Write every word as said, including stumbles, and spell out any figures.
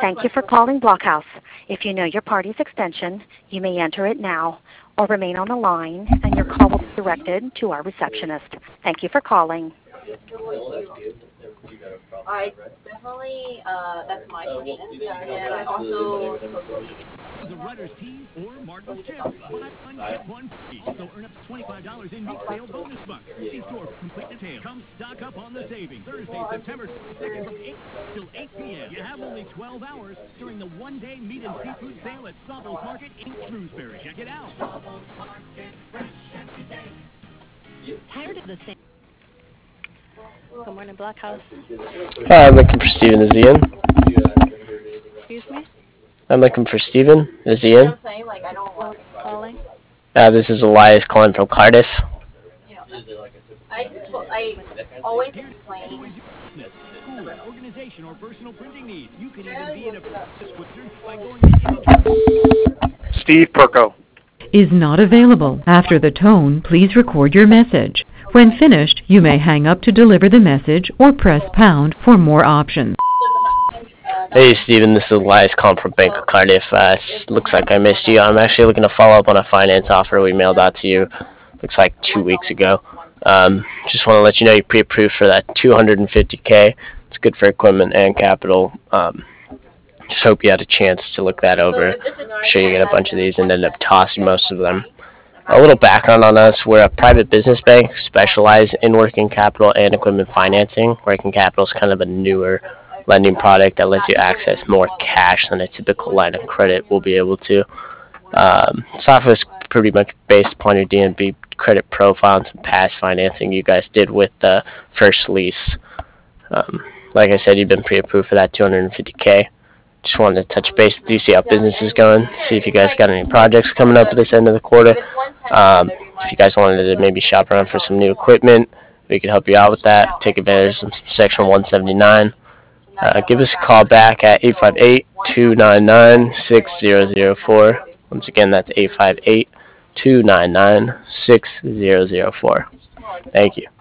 Thank you for calling Blockhouse. If you know your party's extension, you may enter it now or remain on the line, and your call will be directed to our receptionist. Thank you for calling. I definitely, uh, that's my question. And I also The Rutter's Tees or Martin's Chips. Buy one, get one free. Also earn up to twenty-five dollars in week sale bonus bucks. See store for complete details. Come stock up on the savings. Thursday, September second from eight till eight p m You have only twelve hours during the one-day meat and seafood sale at Stopples Market in Shrewsbury. Check it out. Tired of the same. Good morning, Blockhouse. Hi, I'm looking for Steven. Is he in? Excuse me? I'm looking for Steven. Is he in? saying, like, I don't want Calling? Uh, this is Elias calling from Cardiff. you know, I, I always explain. School, organization, or personal printing needs. You can even be in a wizard by going to Steve Perko is not available. After the tone, please record your message. When finished, you may hang up to deliver the message or press pound for more options. Hey Steven, this is Elias calling from Bank of Cardiff. Uh, looks like I missed you. I'm actually looking to follow up on a finance offer we mailed out to you. Looks like two weeks ago. Um, just want to let you know you're pre-approved for that two hundred fifty K. It's good for equipment and capital. Um, just hope you had a chance to look that over. I'm sure you get a bunch of these and end up tossing most of them. A little background on us. We're a private business bank, specialize in working capital and equipment financing. Working capital is kind of a newer lending product that lets you access more cash than a typical line of credit will be able to. Um, software is pretty much based upon your D N B credit profile and some past financing you guys did with the first lease. Um, like I said, you've been pre-approved for that two hundred fifty K. Just wanted to touch base with you, see how business is going, see if you guys got any projects coming up at this end of the quarter. Um, if you guys wanted to maybe shop around for some new equipment, we could help you out with that. Take advantage of Section one seventy-nine. Uh, give us a call back at eight five eight, two nine nine, six zero zero four. Once again, that's eight five eight, two nine nine, six zero zero four. Thank you.